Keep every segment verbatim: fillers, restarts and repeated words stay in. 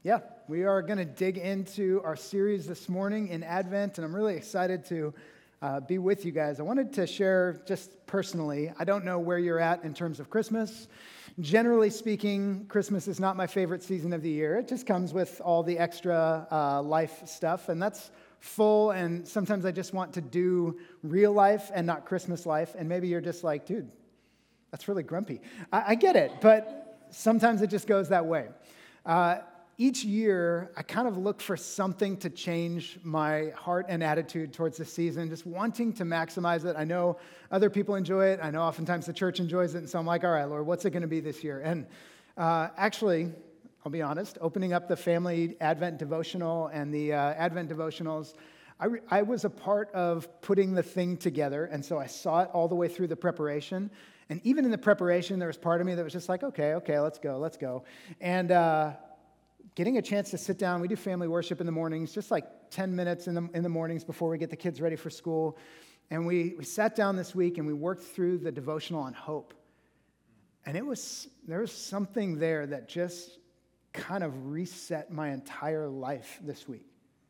Yeah, we are going to dig into our series this morning in Advent, and I'm really excited to uh, be with you guys. I wanted to share just personally, I don't know where you're at in terms of Christmas. Generally speaking, Christmas is not my favorite season of the year. It just comes with all the extra uh, life stuff, and that's full, and sometimes I just want to do real life and not Christmas life, and maybe you're just like, dude, that's really grumpy. I, I get it, but sometimes it just goes that way. Uh, Each year, I kind of look for something to change my heart and attitude towards the season, just wanting to maximize it. I know other people enjoy it. I know oftentimes the church enjoys it. And so I'm like, all right, Lord, what's it going to be this year? And uh, actually, I'll be honest, opening up the family Advent devotional and the uh, Advent devotionals, I, re- I was a part of putting the thing together. And so I saw it all the way through the preparation. And even in the preparation, there was part of me that was just like, okay, okay, let's go, let's go. And uh getting a chance to sit down, we do family worship in the mornings, just like ten minutes in the in the mornings before we get the kids ready for school. And we, we sat down this week and we worked through the devotional on hope. And it was there was something there that just kind of reset my entire life this week.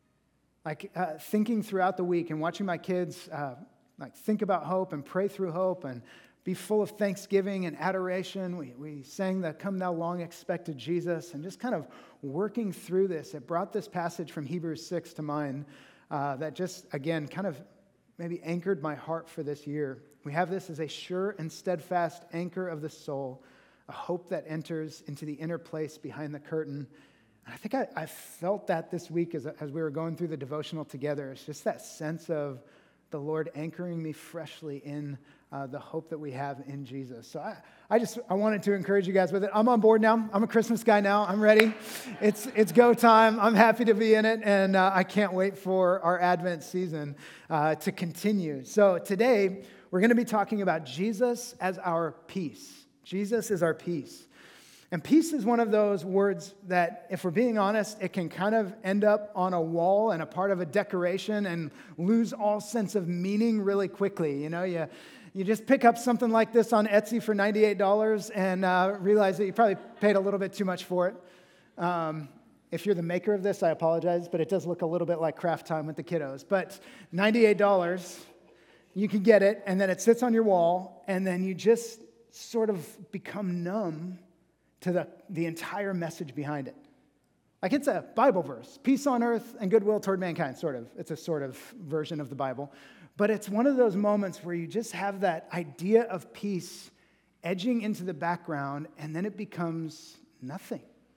Like uh, thinking throughout the week and watching my kids uh, like think about hope and pray through hope and be full of thanksgiving and adoration. We we sang the Come Thou Long Expected Jesus, and just kind of working through this. It brought this passage from Hebrews six to mind uh, that just, again, kind of maybe anchored my heart for this year. We have this as a sure and steadfast anchor of the soul, a hope that enters into the inner place behind the curtain. And I think I, I felt that this week as, as we were going through the devotional together. It's just that sense of the Lord anchoring me freshly in uh, the hope that we have in Jesus. So I, I just I wanted to encourage you guys with it. I'm on board now. I'm a Christmas guy now. I'm ready. It's it's go time. I'm happy to be in it, and uh, I can't wait for our Advent season uh, to continue. So today we're going to be talking about Jesus as our peace. Jesus is our peace. And peace is one of those words that, if we're being honest, it can kind of end up on a wall and a part of a decoration and lose all sense of meaning really quickly. You know, you, you just pick up something like this on Etsy for ninety-eight dollars and uh, realize that you probably paid a little bit too much for it. Um, if you're the maker of this, I apologize, but it does look a little bit like craft time with the kiddos. But ninety-eight dollars, you can get it, and then it sits on your wall, and then you just sort of become numb to the, the entire message behind it. Like it's a Bible verse, peace on earth and goodwill toward mankind, sort of. It's a sort of version of the Bible. But it's one of those moments where you just have that idea of peace edging into the background, and then it becomes nothing.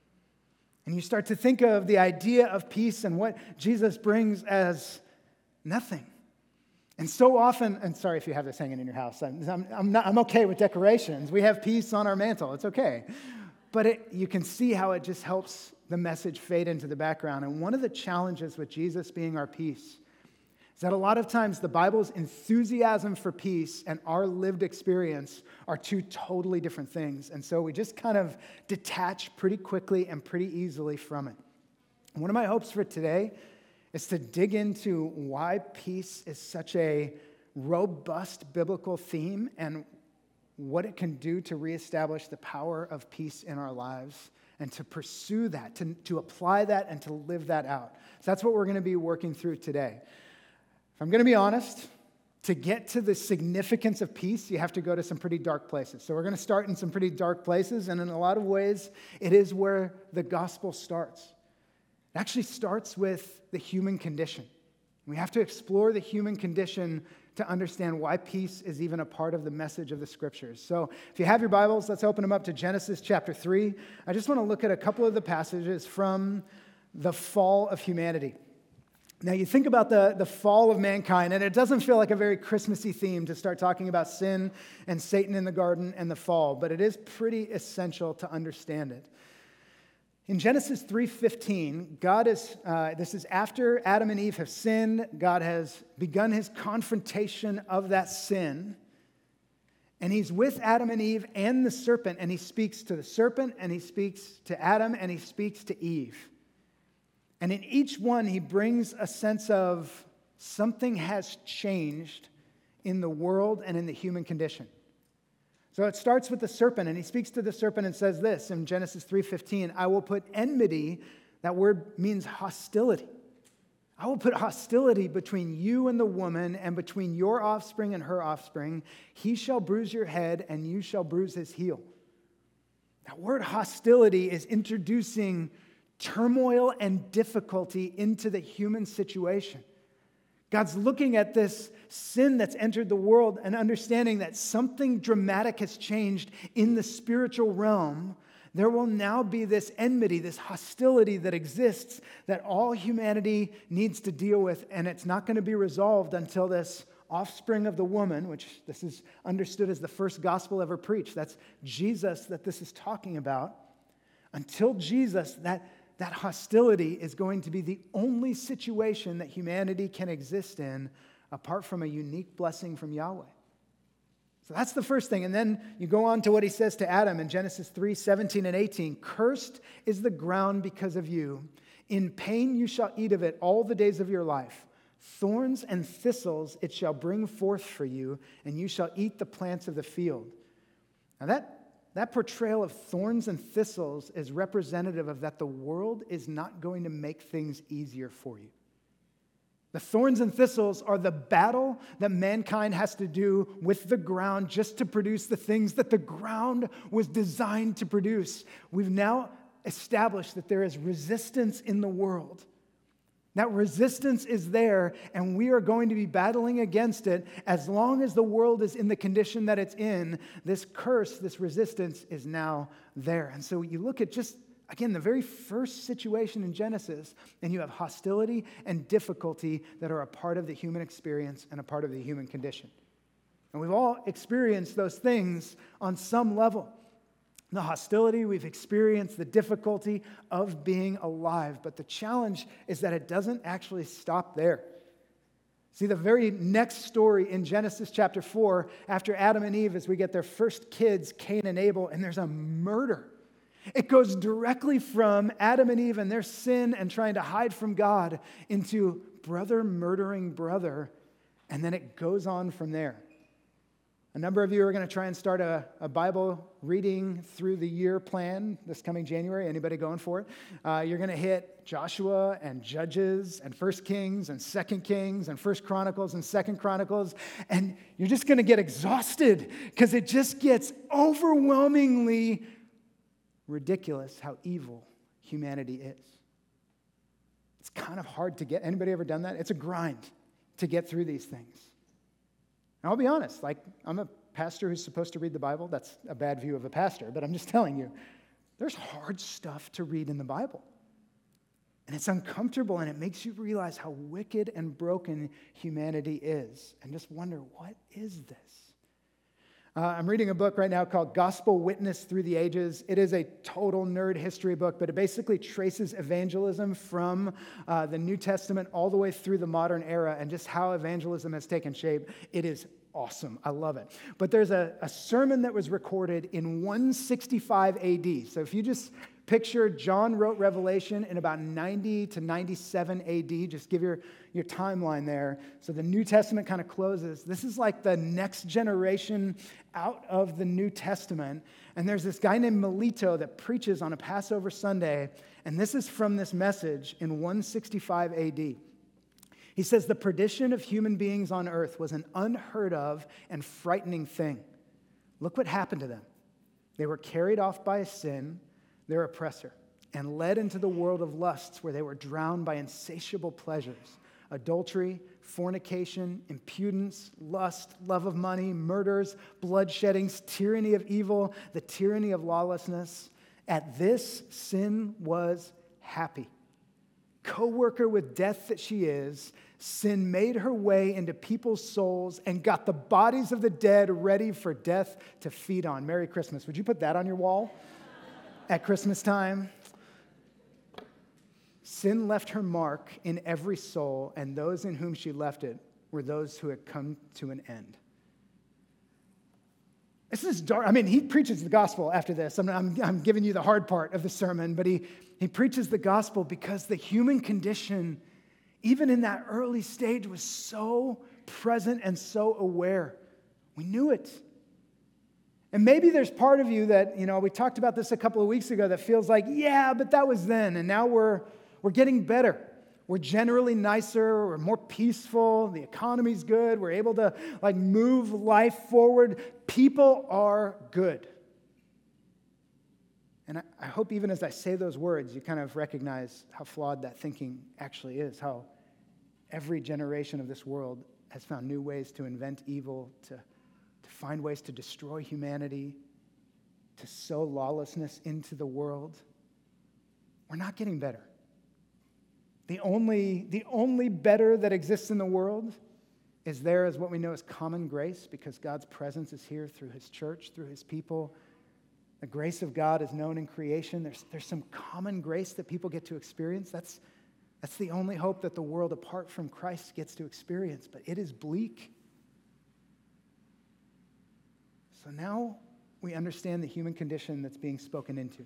And you start to think of the idea of peace and what Jesus brings as nothing. And so often, and sorry if you have this hanging in your house, I'm, I'm, I'm, not, I'm okay with decorations. We have peace on our mantle. It's okay. But it, you can see how it just helps the message fade into the background. And one of the challenges with Jesus being our peace is that a lot of times the Bible's enthusiasm for peace and our lived experience are two totally different things. And so we just kind of detach pretty quickly and pretty easily from it. And one of my hopes for today is to dig into why peace is such a robust biblical theme and what it can do to reestablish the power of peace in our lives and to pursue that, to, to apply that and to live that out. So that's what we're going to be working through today. If I'm going to be honest, to get to the significance of peace, you have to go to some pretty dark places. So we're going to start in some pretty dark places, and in a lot of ways, it is where the gospel starts. It actually starts with the human condition. We have to explore the human condition to understand why peace is even a part of the message of the Scriptures. So if you have your Bibles, let's open them up to Genesis chapter three. I just want to look at a couple of the passages from the fall of humanity. Now, you think about the, the fall of mankind, and it doesn't feel like a very Christmassy theme to start talking about sin and Satan in the garden and the fall, but it is pretty essential to understand it. In Genesis three fifteen, God is, uh, this is after Adam and Eve have sinned. God has begun his confrontation of that sin. And he's with Adam and Eve and the serpent, and he speaks to the serpent, and he speaks to Adam, and he speaks to Eve. And in each one, he brings a sense of something has changed in the world and in the human condition. So it starts with the serpent, and he speaks to the serpent and says this in Genesis three fifteen, I will put enmity That word means hostility. I will put hostility between you and the woman, and between your offspring and her offspring. He shall bruise your head, and you shall bruise his heel. That word hostility is introducing turmoil and difficulty into the human situation. God's looking at this sin that's entered the world and understanding that something dramatic has changed in the spiritual realm. There will now be this enmity, this hostility that exists that all humanity needs to deal with, and it's not going to be resolved until this offspring of the woman, which this is understood as the first gospel ever preached. That's Jesus that this is talking about. Until Jesus, that, that hostility is going to be the only situation that humanity can exist in apart from a unique blessing from Yahweh. So that's the first thing. And then you go on to what he says to Adam in Genesis three, seventeen and eighteen. Cursed is the ground because of you. In pain you shall eat of it all the days of your life. Thorns and thistles it shall bring forth for you, and you shall eat the plants of the field. Now that, that portrayal of thorns and thistles is representative of that the world is not going to make things easier for you. The thorns and thistles are the battle that mankind has to do with the ground just to produce the things that the ground was designed to produce. We've now established that there is resistance in the world. That resistance is there, and we are going to be battling against it as long as the world is in the condition that it's in. This curse, this resistance is now there. And so you look at just again, the very first situation in Genesis, and you have hostility and difficulty that are a part of the human experience and a part of the human condition. And we've all experienced those things on some level. The hostility, we've experienced the difficulty of being alive. But the challenge is that it doesn't actually stop there. See, the very next story in Genesis chapter four, after Adam and Eve, as we get their first kids, Cain and Abel, and there's a murder. It goes directly from Adam and Eve and their sin and trying to hide from God into brother murdering brother, and then it goes on from there. A number of you are going to try and start a, a Bible reading through the year plan this coming January. Anybody going for it? Uh, you're going to hit Joshua and Judges and First Kings and Second Kings and First Chronicles and Second Chronicles, and you're just going to get exhausted because it just gets overwhelmingly ridiculous how evil humanity is. It's kind of hard to get. Anybody ever done that? It's a grind to get through these things. And I'll be honest, like I'm a pastor who's supposed to read the Bible. That's a bad view of a pastor, but I'm just telling you, there's hard stuff to read in the Bible. And it's uncomfortable, and it makes you realize how wicked and broken humanity is, and just wonder, what is this? Uh, I'm reading a book right now called Gospel Witness Through the Ages. It is a total nerd history book, but it basically traces evangelism from uh, the New Testament all the way through the modern era and just how evangelism has taken shape. It is awesome. I love it. But there's a, a sermon that was recorded in one sixty-five A D. So if you just picture John wrote Revelation in about ninety to ninety-seven A D. Just give your, your timeline there. So the New Testament kind of closes. This is like the next generation out of the New Testament. And there's this guy named Melito that preaches on a Passover Sunday. And this is from this message in one sixty-five A D. He says, the perdition of human beings on earth was an unheard of and frightening thing. Look what happened to them. They were carried off by sin, their oppressor, and led into the world of lusts where they were drowned by insatiable pleasures, adultery, fornication, impudence, lust, love of money, murders, bloodsheddings, tyranny of evil, the tyranny of lawlessness. At this, sin was happy. Co-worker with death that she is, sin made her way into people's souls and got the bodies of the dead ready for death to feed on. Merry Christmas. Would you put that on your wall at Christmas time? Sin left her mark in every soul, and those in whom she left it were those who had come to an end. This is dark. I mean, he preaches the gospel after this. I'm, I'm, I'm giving you the hard part of the sermon, but he, he preaches the gospel because the human condition, even in that early stage, was so present and so aware. We knew it. And maybe there's part of you that, you know, we talked about this a couple of weeks ago that feels like, yeah, but that was then, and now we're we're getting better. We're generally nicer, we're more peaceful, the economy's good, we're able to like move life forward. People are good. And I, I hope even as I say those words, you kind of recognize how flawed that thinking actually is, how every generation of this world has found new ways to invent evil, to, to find ways to destroy humanity, to sow lawlessness into the world. We're not getting better. The only, the only better that exists in the world is there as what we know as common grace, because God's presence is here through his church, through his people. The grace of God is known in creation. There's, there's some common grace that people get to experience. That's, that's the only hope that the world apart from Christ gets to experience, but it is bleak. So now we understand the human condition that's being spoken into.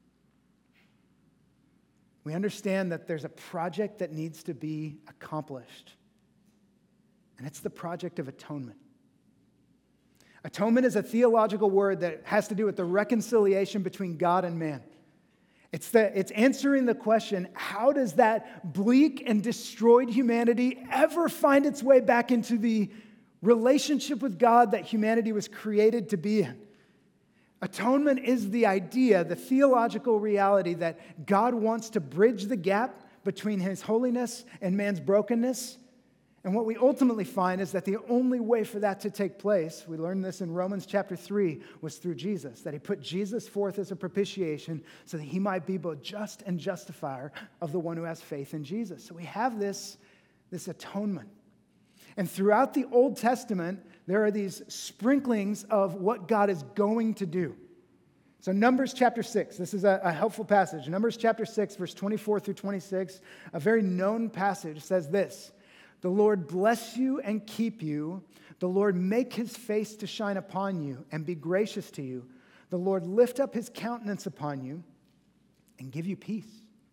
We understand that there's a project that needs to be accomplished, and it's the project of atonement. Atonement is a theological word that has to do with the reconciliation between God and man. It's, the, it's answering the question, how does that bleak and destroyed humanity ever find its way back into the relationship with God that humanity was created to be in? Atonement is the idea, the theological reality that God wants to bridge the gap between his holiness and man's brokenness. And what we ultimately find is that the only way for that to take place, we learned this in Romans chapter three, was through Jesus, that he put Jesus forth as a propitiation so that he might be both just and justifier of the one who has faith in Jesus. So we have this, this atonement. And throughout the Old Testament, there are these sprinklings of what God is going to do. So Numbers chapter six, this is a, a helpful passage. Numbers chapter six, verse twenty-four through twenty-six, a very known passage, says this: "The Lord bless you and keep you. The Lord make his face to shine upon you and be gracious to you. The Lord lift up his countenance upon you and give you peace."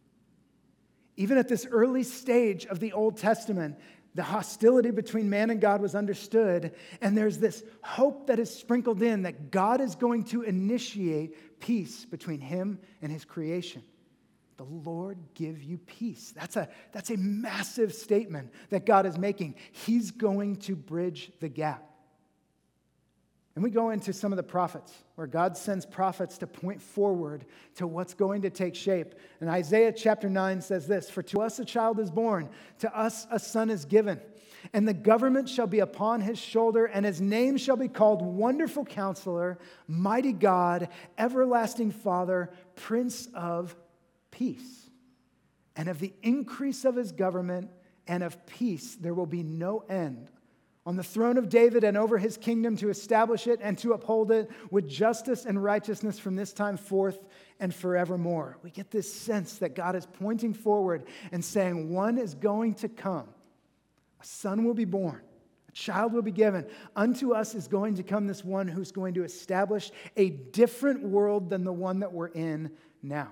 Even at this early stage of the Old Testament, the hostility between man and God was understood, and there's this hope that is sprinkled in that God is going to initiate peace between him and his creation. The Lord give you peace. That's a, that's a massive statement that God is making. He's going to bridge the gap. And we go into some of the prophets, where God sends prophets to point forward to what's going to take shape. And Isaiah chapter nine says this: "For to us a child is born, to us a son is given, and the government shall be upon his shoulder, and his name shall be called Wonderful Counselor, Mighty God, Everlasting Father, Prince of Peace. And of the increase of his government and of peace there will be no end, on the throne of David and over his kingdom, to establish it and to uphold it with justice and righteousness from this time forth and forevermore." We get this sense that God is pointing forward and saying one is going to come. A son will be born. A child will be given. Unto us is going to come this one who's going to establish a different world than the one that we're in now.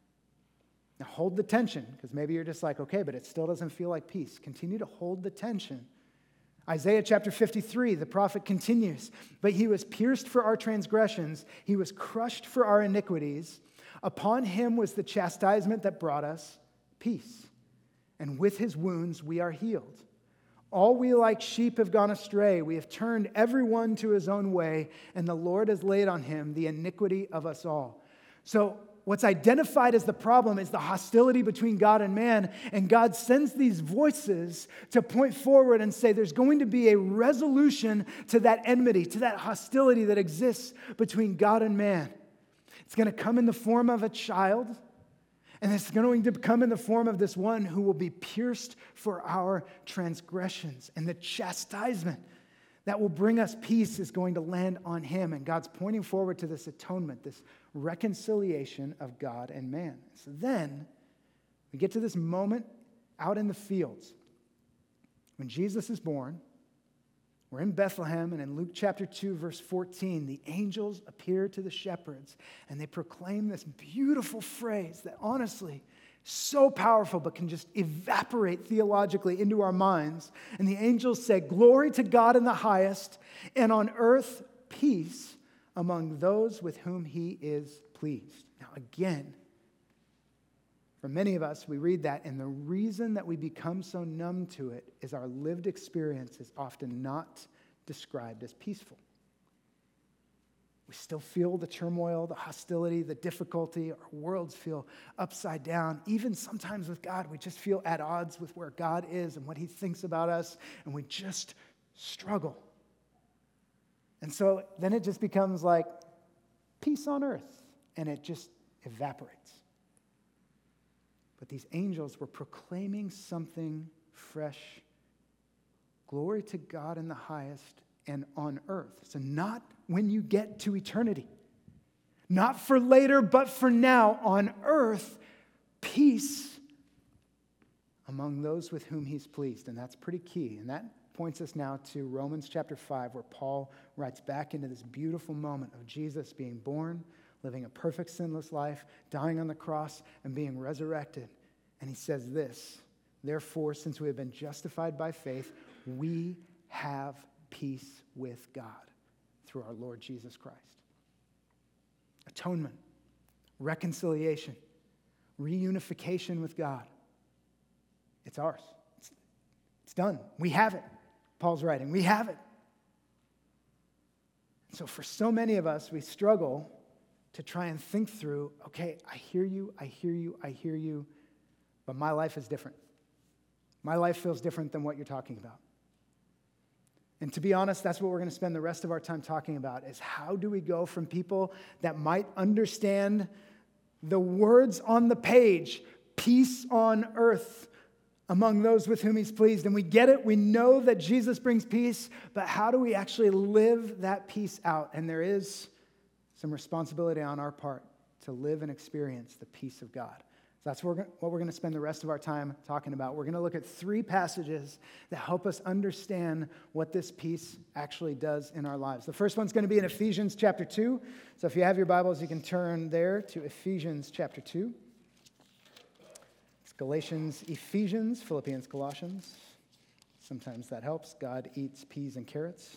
Now hold the tension, because maybe you're just like, okay, but it still doesn't feel like peace. Continue to hold the tension. Isaiah chapter fifty-three, the prophet continues, "But he was pierced for our transgressions, he was crushed for our iniquities. Upon him was the chastisement that brought us peace, and with his wounds we are healed. All we like sheep have gone astray. We have turned everyone to his own way, and the Lord has laid on him the iniquity of us all." So what's identified as the problem is the hostility between God and man, and God sends these voices to point forward and say there's going to be a resolution to that enmity, to that hostility that exists between God and man. It's going to come in the form of a child, and it's going to come in the form of this one who will be pierced for our transgressions, and the chastisement that will bring us peace is going to land on him. And God's pointing forward to this atonement, this reconciliation of God and man. So then we get to this moment out in the fields when Jesus is born. We're in Bethlehem, and in Luke chapter two, verse fourteen, the angels appear to the shepherds, and they proclaim this beautiful phrase that honestly so powerful, but can just evaporate theologically into our minds. And the angels say, "Glory to God in the highest, and on earth peace among those with whom he is pleased. Now, again, for many of us, we read that, and the reason that we become so numb to it is our lived experience is often not described as peaceful. We still feel the turmoil, the hostility, the difficulty. Our worlds feel upside down. Even sometimes with God, we just feel at odds with where God is and what he thinks about us, and we just struggle. And so then it just becomes like peace on earth, and it just evaporates. But these angels were proclaiming something fresh. Glory to God in the highest and on earth. So not when you get to eternity. Not for later, but for now. On earth, peace among those with whom he's pleased. And that's pretty key. And that points us now to Romans chapter five, where Paul writes back into this beautiful moment of Jesus being born, living a perfect sinless life, dying on the cross, and being resurrected. And he says this, therefore, since we have been justified by faith, we have peace with God through our Lord Jesus Christ. Atonement, reconciliation, reunification with God. It's ours. It's, it's done. We have it. Paul's writing, we have it. So for so many of us, we struggle to try and think through, okay, I hear you, I hear you, I hear you, but my life is different. My life feels different than what you're talking about. And to be honest, that's what we're going to spend the rest of our time talking about, is how do we go from people that might understand the words on the page, peace on earth among those with whom he's pleased. And we get it, we know that Jesus brings peace, but how do we actually live that peace out? And there is some responsibility on our part to live and experience the peace of God. So that's what we're going to spend the rest of our time talking about. We're going to look at three passages that help us understand what this peace actually does in our lives. The first one's going to be in Ephesians chapter two. So if you have your Bibles, you can turn there to Ephesians chapter two. It's Galatians, Ephesians, Philippians, Colossians. Sometimes that helps. God eats peas and carrots.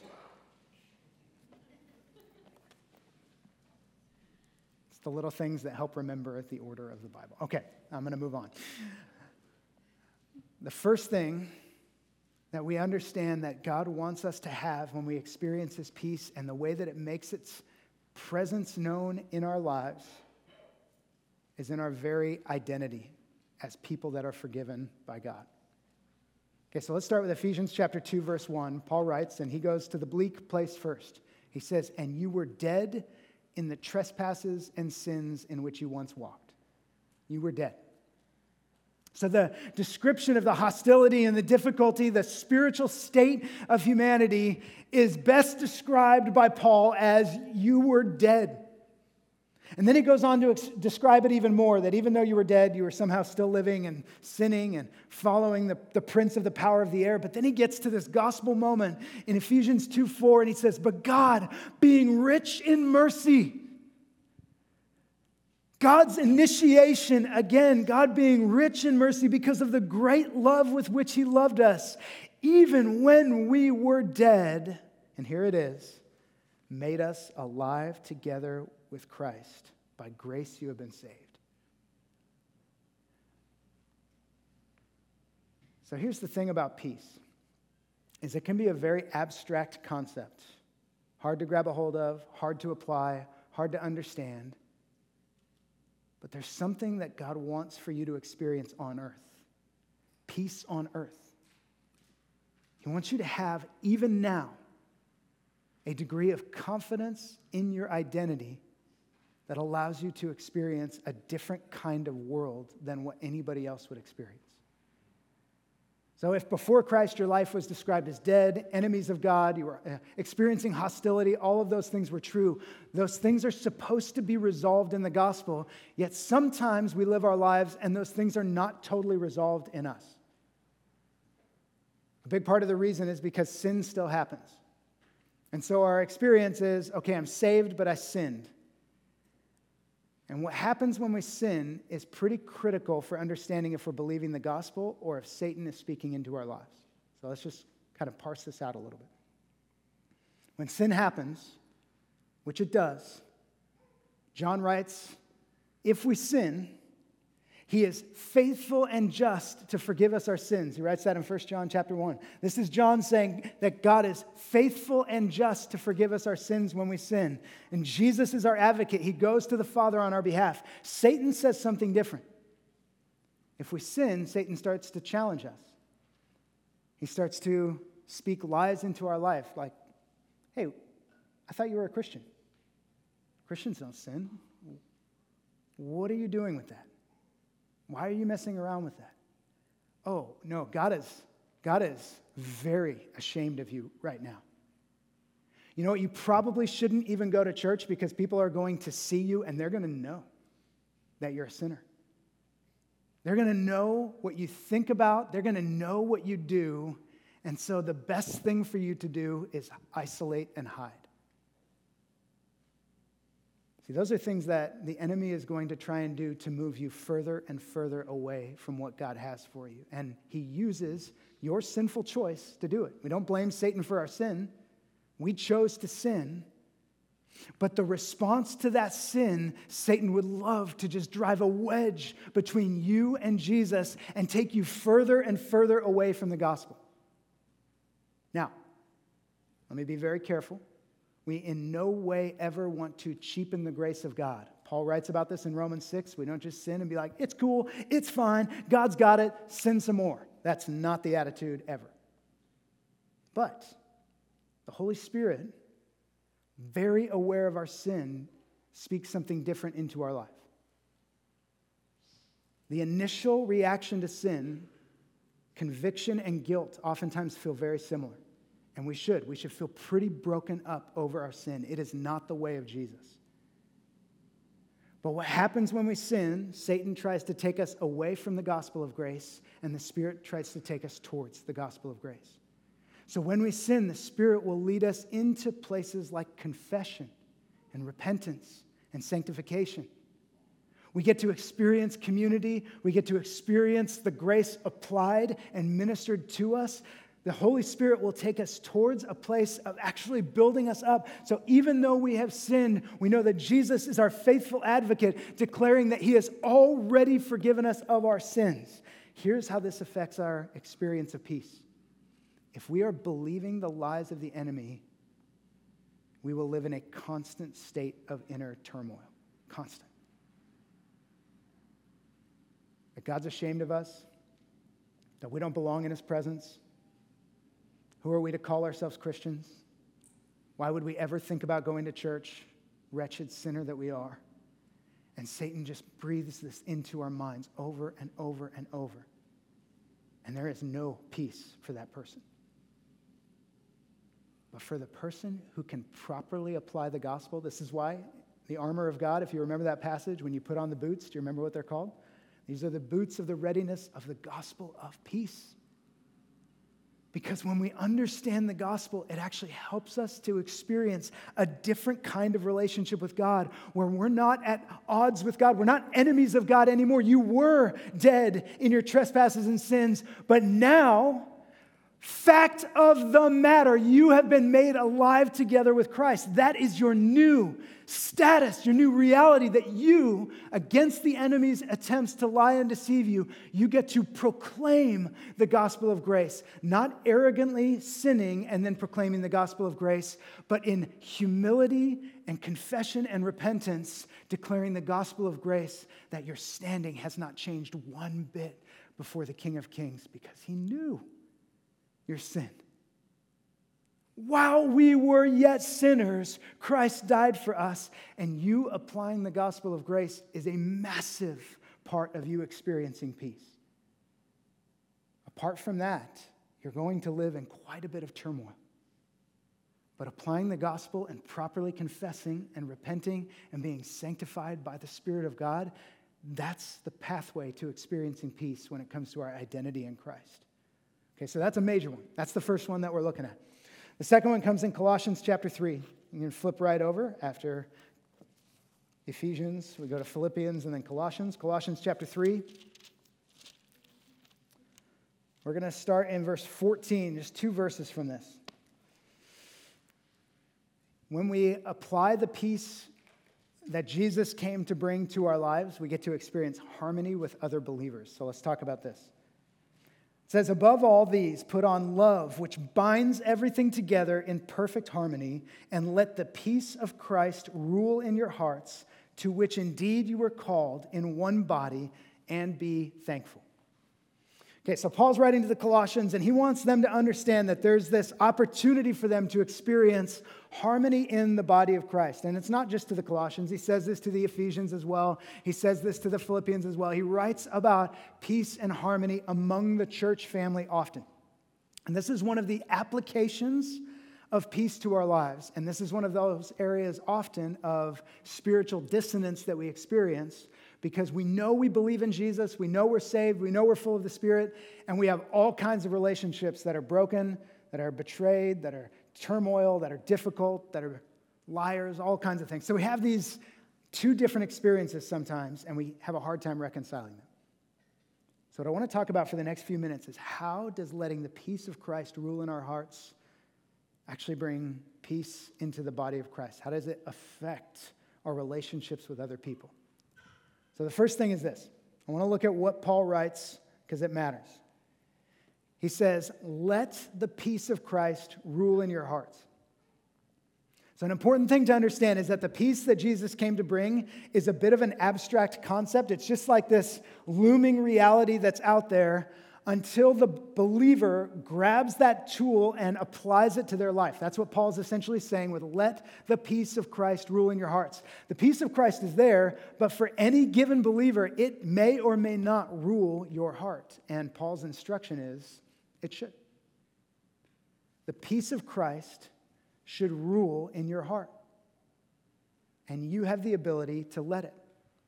The little things that help remember the order of the Bible. Okay, I'm going to move on. The first thing that we understand that God wants us to have when we experience his peace and the way that it makes its presence known in our lives is in our very identity as people that are forgiven by God. Okay, so let's start with Ephesians chapter two, verse one. Paul writes, and he goes to the bleak place first. He says, and you were dead in the trespasses and sins in which you once walked. You were dead. So the description of the hostility and the difficulty, the spiritual state of humanity is best described by Paul as you were dead. And then he goes on to ex- describe it even more, that even though you were dead, you were somehow still living and sinning and following the, the prince of the power of the air. But then he gets to this gospel moment in Ephesians two four, and he says, but God, being rich in mercy, God's initiation, again, God being rich in mercy because of the great love with which he loved us, even when we were dead, and here it is, made us alive together with Christ. By grace you have been saved. So here's the thing about peace, is it can be a very abstract concept, hard to grab a hold of, hard to apply, hard to understand. But there's something that God wants for you to experience on earth. Peace on earth. He wants you to have, even now, a degree of confidence in your identity that allows you to experience a different kind of world than what anybody else would experience. So if before Christ your life was described as dead, enemies of God, you were experiencing hostility, all of those things were true. Those things are supposed to be resolved in the gospel, yet sometimes we live our lives and those things are not totally resolved in us. A big part of the reason is because sin still happens. And so our experience is, okay, I'm saved, but I sinned. And what happens when we sin is pretty critical for understanding if we're believing the gospel or if Satan is speaking into our lives. So let's just kind of parse this out a little bit. When sin happens, which it does, John writes, if we sin, he is faithful and just to forgive us our sins. He writes that in First John chapter one. This is John saying that God is faithful and just to forgive us our sins when we sin. And Jesus is our advocate. He goes to the Father on our behalf. Satan says something different. If we sin, Satan starts to challenge us. He starts to speak lies into our life like, hey, I thought you were a Christian. Christians don't sin. What are you doing with that? Why are you messing around with that? Oh, no, God is, God is very ashamed of you right now. You know what? You probably shouldn't even go to church because people are going to see you and they're going to know that you're a sinner. They're going to know what you think about. They're going to know what you do. And so the best thing for you to do is isolate and hide. See, those are things that the enemy is going to try and do to move you further and further away from what God has for you. And he uses your sinful choice to do it. We don't blame Satan for our sin. We chose to sin. But the response to that sin, Satan would love to just drive a wedge between you and Jesus and take you further and further away from the gospel. Now, let me be very careful. We in no way ever want to cheapen the grace of God. Paul writes about this in Romans six. We don't just sin and be like, it's cool, it's fine, God's got it, sin some more. That's not the attitude ever. But the Holy Spirit, very aware of our sin, speaks something different into our life. The initial reaction to sin, conviction and guilt, oftentimes feel very similar. And we should. We should feel pretty broken up over our sin. It is not the way of Jesus. But what happens when we sin, Satan tries to take us away from the gospel of grace, and the Spirit tries to take us towards the gospel of grace. So when we sin, the Spirit will lead us into places like confession and repentance and sanctification. We get to experience community. We get to experience the grace applied and ministered to us. The Holy Spirit will take us towards a place of actually building us up. So even though we have sinned, we know that Jesus is our faithful advocate, declaring that he has already forgiven us of our sins. Here's how this affects our experience of peace. If we are believing the lies of the enemy, we will live in a constant state of inner turmoil. Constant. That God's ashamed of us, that we don't belong in his presence. Who are we to call ourselves Christians? Why would we ever think about going to church? Wretched sinner that we are. And Satan just breathes this into our minds over and over and over. And there is no peace for that person. But for the person who can properly apply the gospel, this is why the armor of God, if you remember that passage, when you put on the boots, do you remember what they're called? These are the boots of the readiness of the gospel of peace. Because when we understand the gospel, it actually helps us to experience a different kind of relationship with God, where we're not at odds with God. We're not enemies of God anymore. You were dead in your trespasses and sins, but now, fact of the matter, you have been made alive together with Christ. That is your new status, your new reality, that you, against the enemy's attempts to lie and deceive you, you get to proclaim the gospel of grace, not arrogantly sinning and then proclaiming the gospel of grace, but in humility and confession and repentance, declaring the gospel of grace, that your standing has not changed one bit before the King of Kings, because he knew your sin. While we were yet sinners, Christ died for us, and you applying the gospel of grace is a massive part of you experiencing peace. Apart from that, you're going to live in quite a bit of turmoil. But applying the gospel and properly confessing and repenting and being sanctified by the Spirit of God, that's the pathway to experiencing peace when it comes to our identity in Christ. Okay, so that's a major one. That's the first one that we're looking at. The second one comes in Colossians chapter three. You can flip right over after Ephesians. We go to Philippians and then Colossians. Colossians chapter three. We're going to start in verse fourteen, just two verses from this. when we apply the peace that Jesus came to bring to our lives, we get to experience harmony with other believers. So let's talk about this. It says, above all these, put on love, which binds everything together in perfect harmony, and let the peace of Christ rule in your hearts, to which indeed you were called in one body, and be thankful. Okay, so Paul's writing to the Colossians, and he wants them to understand that there's this opportunity for them to experience harmony in the body of Christ. And it's not just to the Colossians. He says this to the Ephesians as well. He says this to the Philippians as well. He writes about peace and harmony among the church family often. And this is one of the applications of peace to our lives. And this is one of those areas often of spiritual dissonance that we experience, because we know we believe in Jesus, we know we're saved, we know we're full of the Spirit, and we have all kinds of relationships that are broken, that are betrayed, that are turmoil, that are difficult, that are liars, all kinds of things. So we have these two different experiences sometimes, and we have a hard time reconciling them. So what I want to talk about for the next few minutes is, how does letting the peace of Christ rule in our hearts actually bring peace into the body of Christ? How does it affect our relationships with other people? So the first thing is this. I want to look at what Paul writes because it matters. He says, let the peace of Christ rule in your hearts. So an important thing to understand is that the peace that Jesus came to bring is a bit of an abstract concept. It's just like this looming reality that's out there until the believer grabs that tool and applies it to their life. That's what Paul's essentially saying with let the peace of Christ rule in your hearts. The peace of Christ is there, but for any given believer, it may or may not rule your heart. And Paul's instruction is, it should. The peace of Christ should rule in your heart. And you have the ability to let it.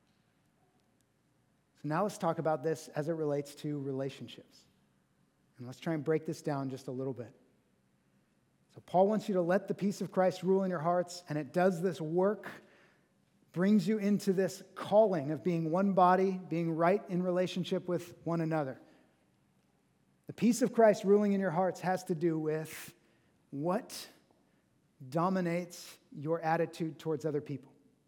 So now let's talk about this as it relates to relationships. And let's try and break this down just a little bit. So Paul wants you to let the peace of Christ rule in your hearts, and it does this work, brings you into this calling of being one body, being right in relationship with one another. The peace of Christ ruling in your hearts has to do with what dominates your attitude towards other people.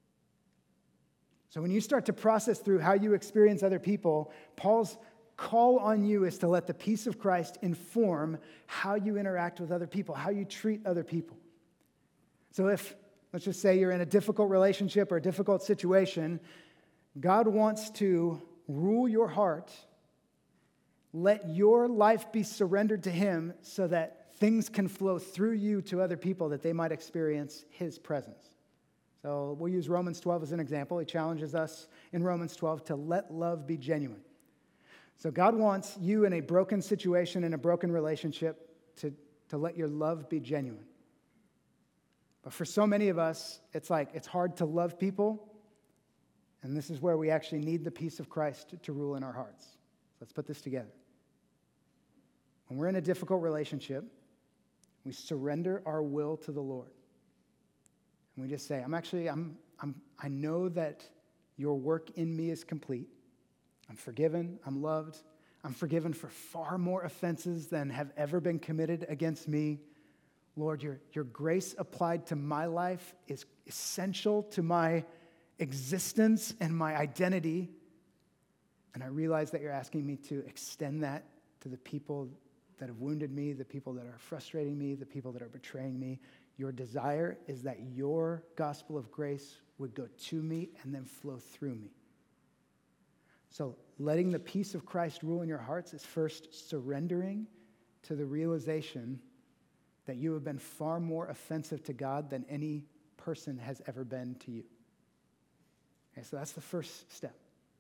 So when you start to process through how you experience other people, Paul's call on you is to let the peace of Christ inform how you interact with other people, how you treat other people. So if, let's just say you're in a difficult relationship or a difficult situation, God wants to rule your heart. Let your life be surrendered to Him so that things can flow through you to other people, that they might experience His presence. So we'll use Romans twelve as an example. He challenges us in Romans twelve to let love be genuine. So God wants you in a broken situation, in a broken relationship, to, to let your love be genuine. But for so many of us, it's like it's hard to love people, and this is where we actually need the peace of Christ to, to rule in our hearts. Let's put this together. When we're in a difficult relationship, we surrender our will to the Lord. And we just say, I'm actually, I'm, I'm, I know that your work in me is complete. I'm forgiven. I'm loved. I'm forgiven for far more offenses than have ever been committed against me. Lord, your, your grace applied to my life is essential to my existence and my identity. And I realize that you're asking me to extend that to the people that have wounded me, the people that are frustrating me, the people that are betraying me. Your desire is that your gospel of grace would go to me and then flow through me. So letting the peace of Christ rule in your hearts is first surrendering to the realization that you have been far more offensive to God than any person has ever been to you. Okay, so that's the first step.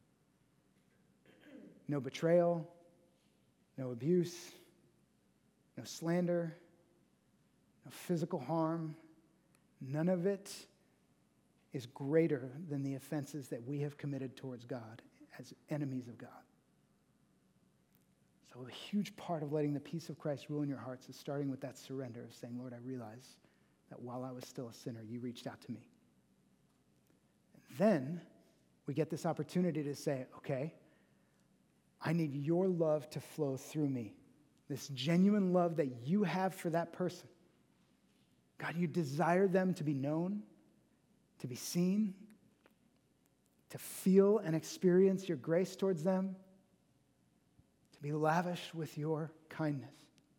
No betrayal, no abuse, no slander, no physical harm. None of it is greater than the offenses that we have committed towards God as enemies of God. So a huge part of letting the peace of Christ rule in your hearts is starting with that surrender of saying, Lord, I realize that while I was still a sinner, you reached out to me. And then we get this opportunity to say, okay, I need your love to flow through me. This genuine love that you have for that person. God, you desire them to be known, to be seen, to feel and experience your grace towards them, to be lavished with your kindness.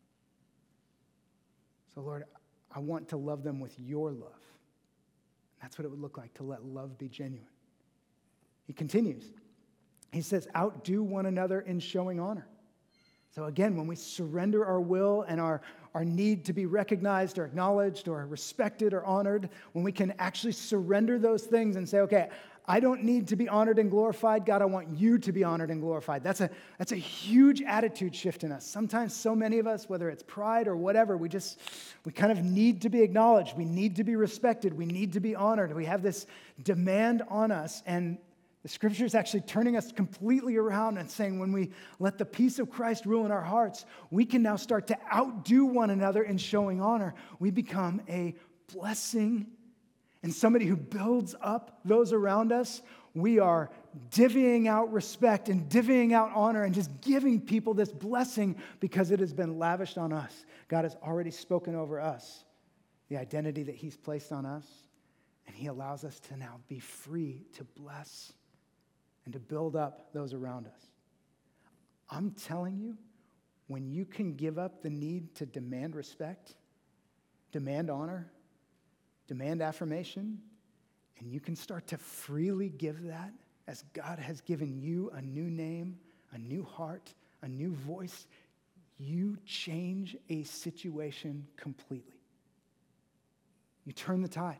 So, Lord, I want to love them with your love. That's what it would look like to let love be genuine. He continues. He says, outdo one another in showing honor. So again, when we surrender our will and our, our need to be recognized or acknowledged or respected or honored, when we can actually surrender those things and say, okay, I don't need to be honored and glorified. God, I want you to be honored and glorified. That's a, that's a huge attitude shift in us. Sometimes so many of us, whether it's pride or whatever, we just, we kind of need to be acknowledged. We need to be respected. We need to be honored. We have this demand on us, and the Scripture is actually turning us completely around and saying when we let the peace of Christ rule in our hearts, we can now start to outdo one another in showing honor. We become a blessing and somebody who builds up those around us. We are divvying out respect and divvying out honor and just giving people this blessing because it has been lavished on us. God has already spoken over us the identity that he's placed on us, and he allows us to now be free to bless and to build up those around us. I'm telling you, when you can give up the need to demand respect, demand honor, demand affirmation, and you can start to freely give that as God has given you a new name, a new heart, a new voice, you change a situation completely. You turn the tide.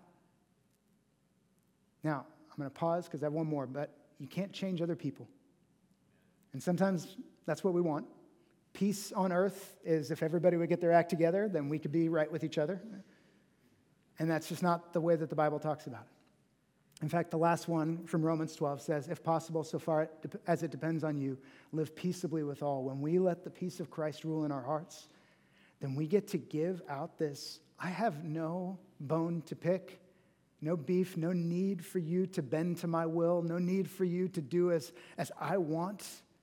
Now, I'm going to pause because I have one more, but you can't change other people. And sometimes that's what we want. Peace on earth is if everybody would get their act together, then we could be right with each other. And that's just not the way that the Bible talks about it. In fact, the last one from Romans twelve says, if possible, so far as it depends on you, live peaceably with all. When we let the peace of Christ rule in our hearts, then we get to give out this, I have no bone to pick. No beef, no need for you to bend to my will, no need for you to do as, as I want.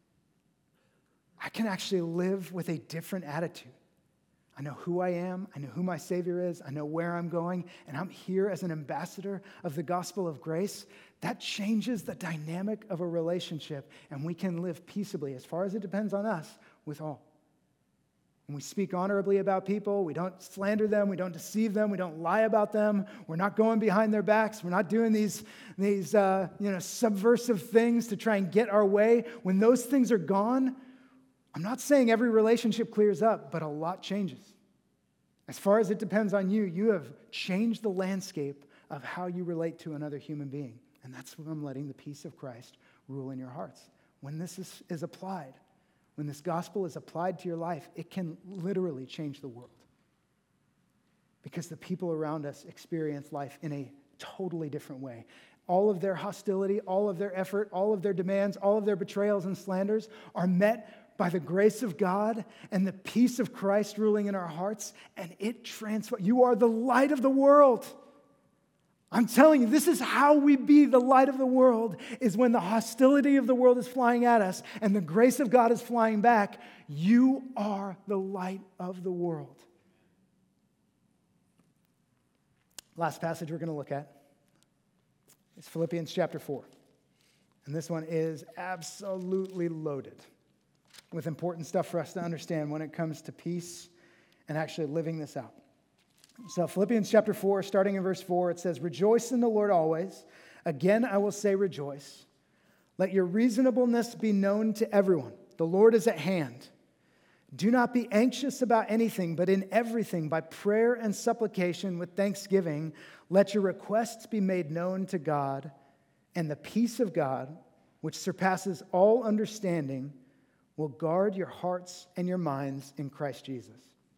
I can actually live with a different attitude. I know who I am, I know who my Savior is, I know where I'm going, and I'm here as an ambassador of the gospel of grace. That changes the dynamic of a relationship, and we can live peaceably, as far as it depends on us, with all. When we speak honorably about people, we don't slander them, we don't deceive them, we don't lie about them, we're not going behind their backs, we're not doing these, these uh, you know, subversive things to try and get our way. When those things are gone, I'm not saying every relationship clears up, but a lot changes. As far as it depends on you, you have changed the landscape of how you relate to another human being. And that's when I'm letting the peace of Christ rule in your hearts. When this is, is applied, when this gospel is applied to your life, it can literally change the world. Because the people around us experience life in a totally different way. All of their hostility, all of their effort, all of their demands, all of their betrayals and slanders are met by the grace of God and the peace of Christ ruling in our hearts, and it transforms. You are the light of the world. I'm telling you, this is how we be the light of the world, is when the hostility of the world is flying at us and the grace of God is flying back. You are the light of the world. Last passage we're going to look at is Philippians chapter four. And this one is absolutely loaded with important stuff for us to understand when it comes to peace and actually living this out. So Philippians chapter four, starting in verse four, it says, "Rejoice in the Lord always. Again, I will say rejoice. Let your reasonableness be known to everyone. The Lord is at hand. Do not be anxious about anything, but in everything, by prayer and supplication with thanksgiving, let your requests be made known to God, and the peace of God, which surpasses all understanding, will guard your hearts and your minds in Christ Jesus."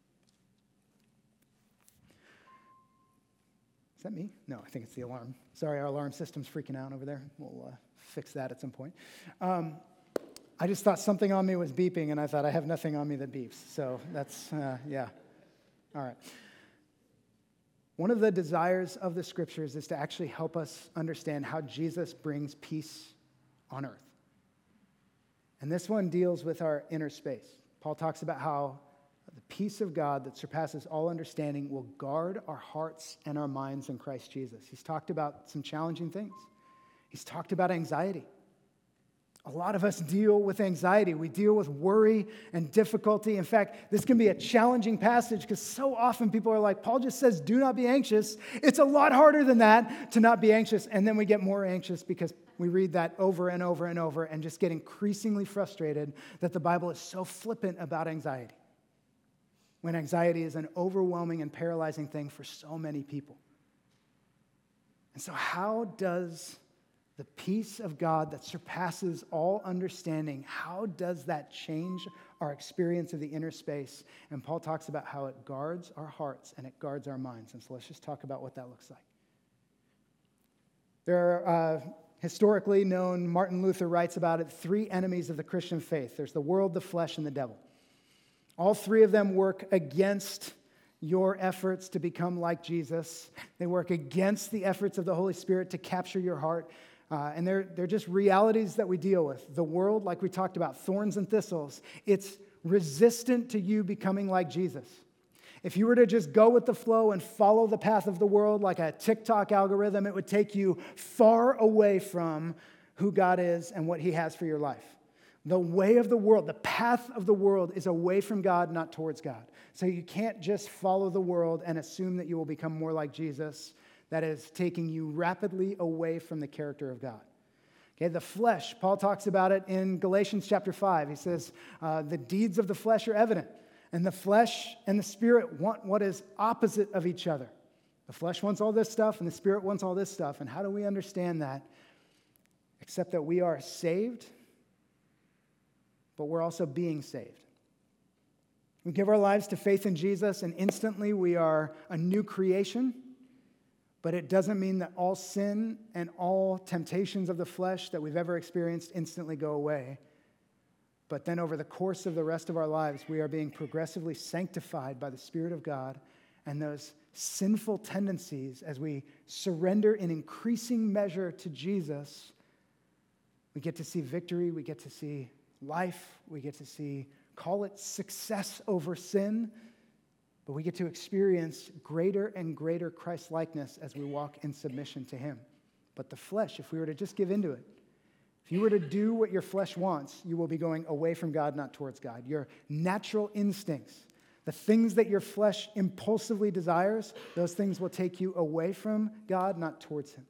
Is that me? No, I think it's the alarm. Sorry, our alarm system's freaking out over there. We'll uh, fix that at some point. Um, I just thought something on me was beeping, and I thought I have nothing on me that beeps. So that's, uh, yeah. All right. One of the desires of the Scriptures is to actually help us understand how Jesus brings peace on earth. And this one deals with our inner space. Paul talks about how the peace of God that surpasses all understanding will guard our hearts and our minds in Christ Jesus. He's talked about some challenging things. He's talked about anxiety. A lot of us deal with anxiety. We deal with worry and difficulty. In fact, this can be a challenging passage because so often people are like, Paul just says, do not be anxious. It's a lot harder than that to not be anxious. And then we get more anxious because we read that over and over and over and just get increasingly frustrated that the Bible is so flippant about anxiety, when anxiety is an overwhelming and paralyzing thing for so many people. And so how does the peace of God that surpasses all understanding, how does that change our experience of the inner space? And Paul talks about how it guards our hearts and it guards our minds. And so let's just talk about what that looks like. There are uh, historically known, Martin Luther writes about it, three enemies of the Christian faith. There's the world, the flesh, and the devil. All three of them work against your efforts to become like Jesus. They work against the efforts of the Holy Spirit to capture your heart. Uh, and they're, they're just realities that we deal with. The world, like we talked about, thorns and thistles, it's resistant to you becoming like Jesus. If you were to just go with the flow and follow the path of the world like a TikTok algorithm, it would take you far away from who God is and what he has for your life. The way of the world, the path of the world is away from God, not towards God. So you can't just follow the world and assume that you will become more like Jesus. That is taking you rapidly away from the character of God. Okay, the flesh, Paul talks about it in Galatians chapter five. He says, uh, the deeds of the flesh are evident, and the flesh and the spirit want what is opposite of each other. The flesh wants all this stuff, and the spirit wants all this stuff. And how do we understand that? Except that we are saved, but we're also being saved. We give our lives to faith in Jesus, and instantly we are a new creation. But it doesn't mean that all sin and all temptations of the flesh that we've ever experienced instantly go away. But then over the course of the rest of our lives, we are being progressively sanctified by the Spirit of God. And those sinful tendencies, as we surrender in increasing measure to Jesus, we get to see victory, we get to see life, we get to see, call it success over sin, but we get to experience greater and greater Christ-likeness as we walk in submission to him. But the flesh, if we were to just give into it, if you were to do what your flesh wants, you will be going away from God, not towards God. Your natural instincts, the things that your flesh impulsively desires, those things will take you away from God, not towards him.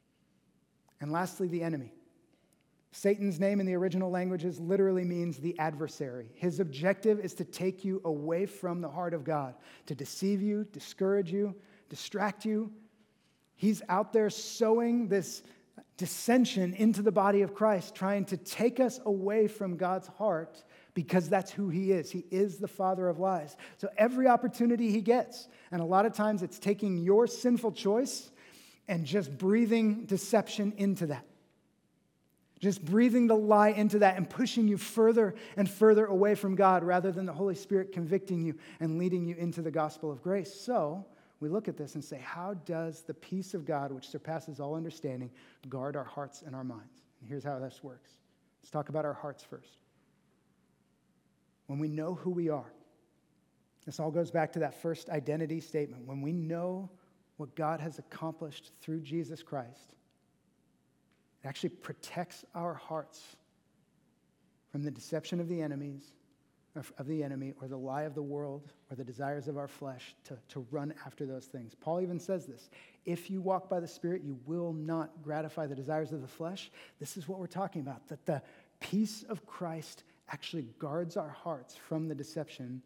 And lastly, the enemy. Satan's name in the original languages literally means the adversary. His objective is to take you away from the heart of God, to deceive you, discourage you, distract you. He's out there sowing this dissension into the body of Christ, trying to take us away from God's heart because that's who he is. He is the father of lies. So every opportunity he gets, and a lot of times it's taking your sinful choice and just breathing deception into that. Just breathing the lie into that and pushing you further and further away from God rather than the Holy Spirit convicting you and leading you into the gospel of grace. So we look at this and say, how does the peace of God, which surpasses all understanding, guard our hearts and our minds? And here's how this works. Let's talk about our hearts first. When we know who we are, this all goes back to that first identity statement. When we know what God has accomplished through Jesus Christ, it actually protects our hearts from the deception of the enemies, of the enemy, or the lie of the world, or the desires of our flesh to, to run after those things. Paul even says this: if you walk by the Spirit, you will not gratify the desires of the flesh. This is what we're talking about, that the peace of Christ actually guards our hearts from the deception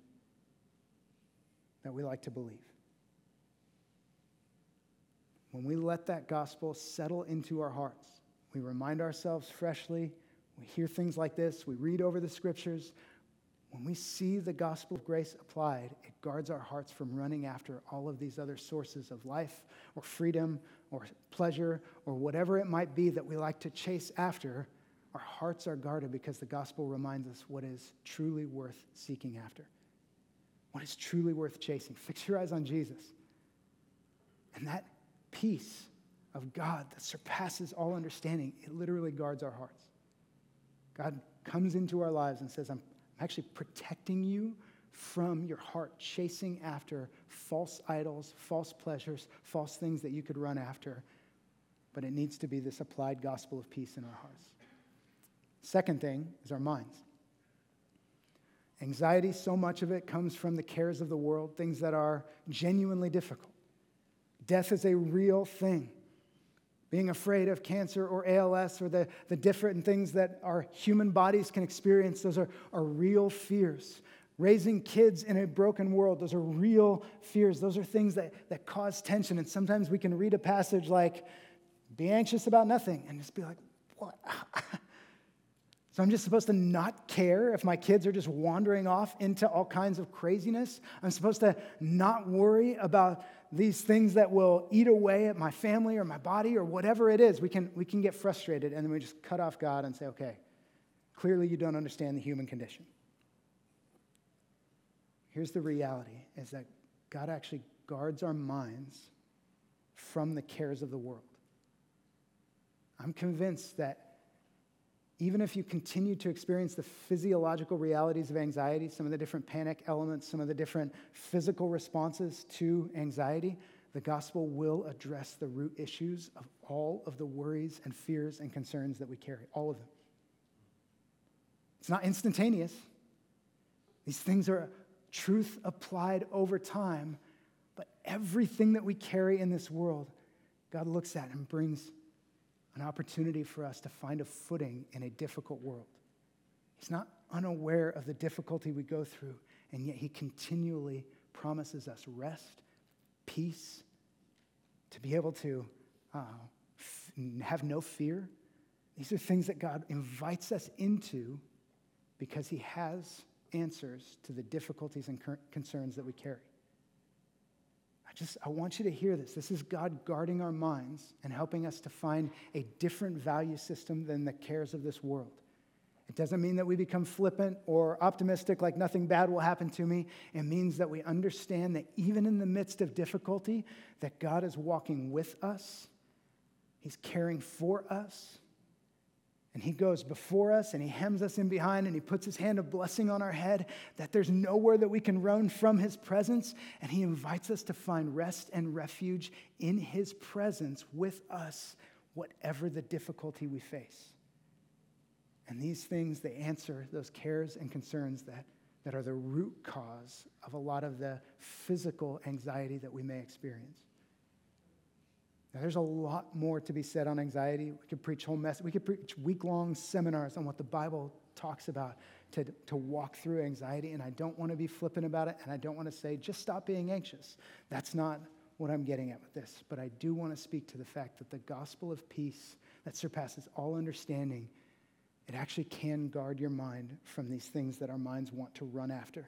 that we like to believe. When we let that gospel settle into our hearts, we remind ourselves freshly, we hear things like this, we read over the scriptures. When we see the gospel of grace applied, it guards our hearts from running after all of these other sources of life or freedom or pleasure or whatever it might be that we like to chase after. Our hearts are guarded because the gospel reminds us what is truly worth seeking after, what is truly worth chasing. Fix your eyes on Jesus. And that peace of God that surpasses all understanding, it literally guards our hearts. God comes into our lives and says, I'm actually protecting you from your heart, chasing after false idols, false pleasures, false things that you could run after. But it needs to be this applied gospel of peace in our hearts. Second thing is our minds. Anxiety, so much of it comes from the cares of the world, things that are genuinely difficult. Death is a real thing. Being afraid of cancer or A L S or the, the different things that our human bodies can experience, those are, are real fears. Raising kids in a broken world, those are real fears. Those are things that, that cause tension. And sometimes we can read a passage like, be anxious about nothing, and just be like, what? So I'm just supposed to not care if my kids are just wandering off into all kinds of craziness? I'm supposed to not worry about these things that will eat away at my family or my body or whatever it is. We can, we can get frustrated, and then we just cut off God and say, okay, clearly you don't understand the human condition. Here's the reality, is that God actually guards our minds from the cares of the world. I'm convinced that even if you continue to experience the physiological realities of anxiety, some of the different panic elements, some of the different physical responses to anxiety, the gospel will address the root issues of all of the worries and fears and concerns that we carry, all of them. It's not instantaneous. These things are truth applied over time, but everything that we carry in this world, God looks at and brings an opportunity for us to find a footing in a difficult world. He's not unaware of the difficulty we go through, and yet he continually promises us rest, peace, to be able to uh, f- have no fear. These are things that God invites us into because he has answers to the difficulties and cur- concerns that we carry. I just, I want you to hear this. This is God guarding our minds and helping us to find a different value system than the cares of this world. It doesn't mean that we become flippant or optimistic, like nothing bad will happen to me. It means that we understand that even in the midst of difficulty, that God is walking with us. He's caring for us. And he goes before us and he hems us in behind and he puts his hand of blessing on our head, that there's nowhere that we can run from his presence. And he invites us to find rest and refuge in his presence with us, whatever the difficulty we face. And these things, they answer those cares and concerns that, that are the root cause of a lot of the physical anxiety that we may experience. Now, there's a lot more to be said on anxiety. We could preach whole mess. We could preach week-long seminars on what the Bible talks about to, to walk through anxiety, and I don't want to be flippant about it, and I don't want to say, just stop being anxious. That's not what I'm getting at with this, but I do want to speak to the fact that the gospel of peace that surpasses all understanding, it actually can guard your mind from these things that our minds want to run after.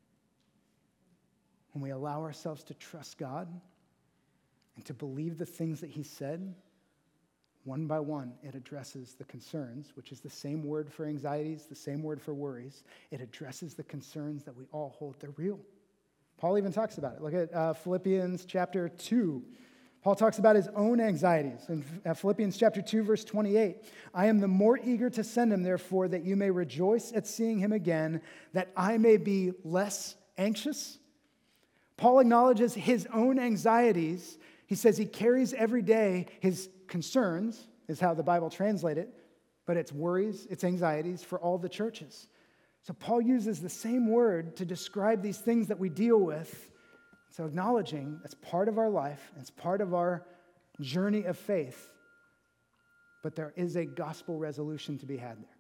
When we allow ourselves to trust God, and to believe the things that he said, one by one, it addresses the concerns, which is the same word for anxieties, the same word for worries. It addresses the concerns that we all hold. They're real. Paul even talks about it. Look at uh, Philippians chapter two. Paul talks about his own anxieties. In uh, Philippians chapter two, verse twenty-eight, I am the more eager to send him, therefore, that you may rejoice at seeing him again, that I may be less anxious. Paul acknowledges his own anxieties. He says he carries every day his concerns, is how the Bible translates it, but it's worries, it's anxieties for all the churches. So Paul uses the same word to describe these things that we deal with. So acknowledging that's part of our life, it's part of our journey of faith, but there is a gospel resolution to be had there.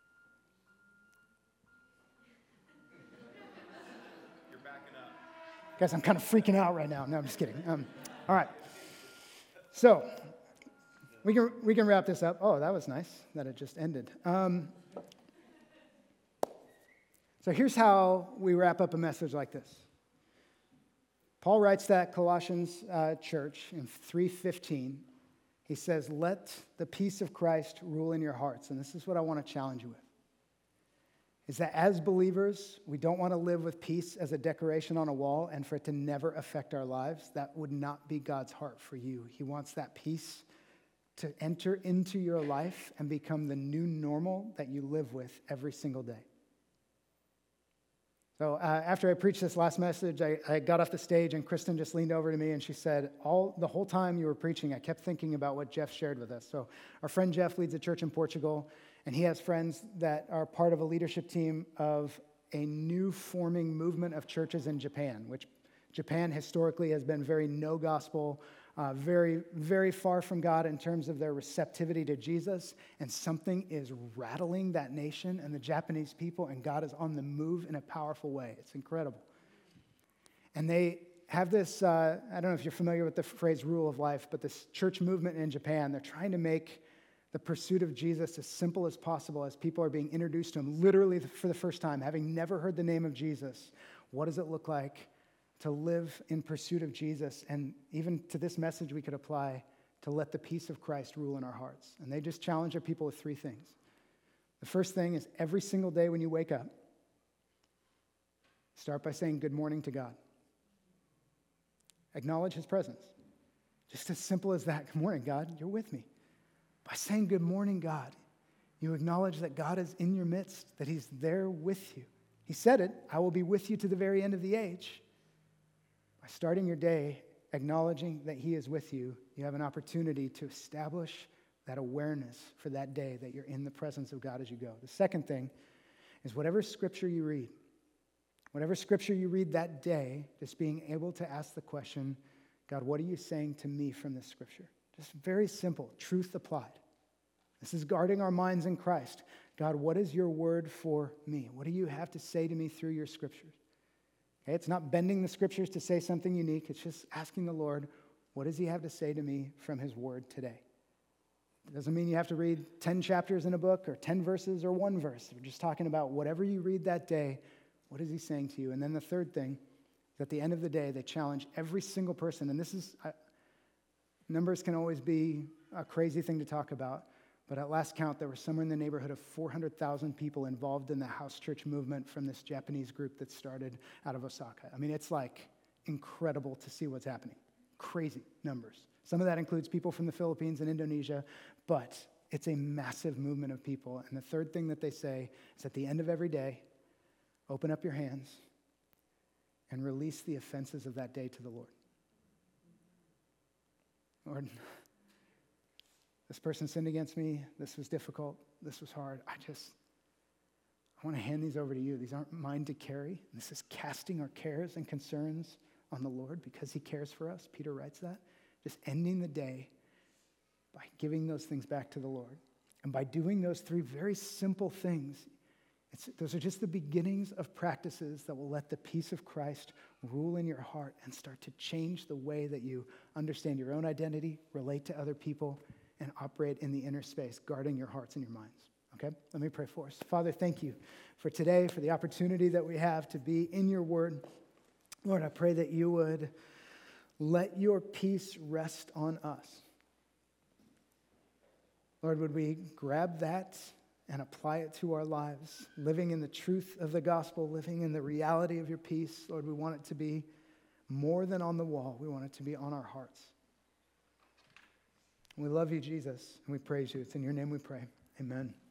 You're backing up. Guys, I'm kind of freaking out right now. No, I'm just kidding. Um, all right. So we can we can wrap this up. Oh, that was nice that it just ended. Um, so here's how we wrap up a message like this. Paul writes that Colossians uh, church in three fifteen. He says, let the peace of Christ rule in your hearts. And this is what I want to challenge you with. Is that as believers, we don't want to live with peace as a decoration on a wall and for it to never affect our lives. That would not be God's heart for you. He wants that peace to enter into your life and become the new normal that you live with every single day. So uh, after I preached this last message, I, I got off the stage, and Kristen just leaned over to me, and she said, "All the whole time you were preaching, I kept thinking about what Jeff shared with us." So our friend Jeff leads a church in Portugal, and he has friends that are part of a leadership team of a new forming movement of churches in Japan, which Japan historically has been very no gospel, uh, very, very far from God in terms of their receptivity to Jesus, and something is rattling that nation and the Japanese people, and God is on the move in a powerful way. It's incredible. And they have this, uh, I don't know if you're familiar with the phrase rule of life, but this church movement in Japan, they're trying to make the pursuit of Jesus as simple as possible as people are being introduced to him literally for the first time, having never heard the name of Jesus. What does it look like to live in pursuit of Jesus? And even to this message we could apply to let the peace of Christ rule in our hearts. And they just challenge their people with three things. The first thing is every single day when you wake up, start by saying good morning to God. Acknowledge his presence. Just as simple as that. Good morning, God, you're with me. By saying good morning, God, you acknowledge that God is in your midst, that he's there with you. He said it, I will be with you to the very end of the age. By starting your day acknowledging that he is with you, you have an opportunity to establish that awareness for that day that you're in the presence of God as you go. The second thing is whatever scripture you read, whatever scripture you read that day, just being able to ask the question, God, what are you saying to me from this scripture? Just very simple, truth applied. This is guarding our minds in Christ. God, what is your word for me? What do you have to say to me through your scriptures? Okay, it's not bending the scriptures to say something unique. It's just asking the Lord, what does he have to say to me from his word today? It doesn't mean you have to read ten chapters in a book or ten verses or one verse. We're just talking about whatever you read that day, what is he saying to you? And then the third thing is at the end of the day, they challenge every single person. And this is, uh, numbers can always be a crazy thing to talk about. But at last count, there were somewhere in the neighborhood of four hundred thousand people involved in the house church movement from this Japanese group that started out of Osaka. I mean, it's like incredible to see what's happening. Crazy numbers. Some of that includes people from the Philippines and Indonesia, but it's a massive movement of people. And the third thing that they say is at the end of every day, open up your hands and release the offenses of that day to the Lord. Lord, this person sinned against me. This was difficult. This was hard. I just, I want to hand these over to you. These aren't mine to carry. This is casting our cares and concerns on the Lord because he cares for us. Peter writes that. Just ending the day by giving those things back to the Lord. And by doing those three very simple things, it's, those are just the beginnings of practices that will let the peace of Christ rule in your heart and start to change the way that you understand your own identity, relate to other people, and operate in the inner space, guarding your hearts and your minds. Okay? Let me pray for us. Father, thank you for today, for the opportunity that we have to be in your word. Lord, I pray that you would let your peace rest on us. Lord, would we grab that and apply it to our lives, living in the truth of the gospel, living in the reality of your peace. Lord, we want it to be more than on the wall. We want it to be on our hearts. We love you, Jesus, and we praise you. It's in your name we pray. Amen.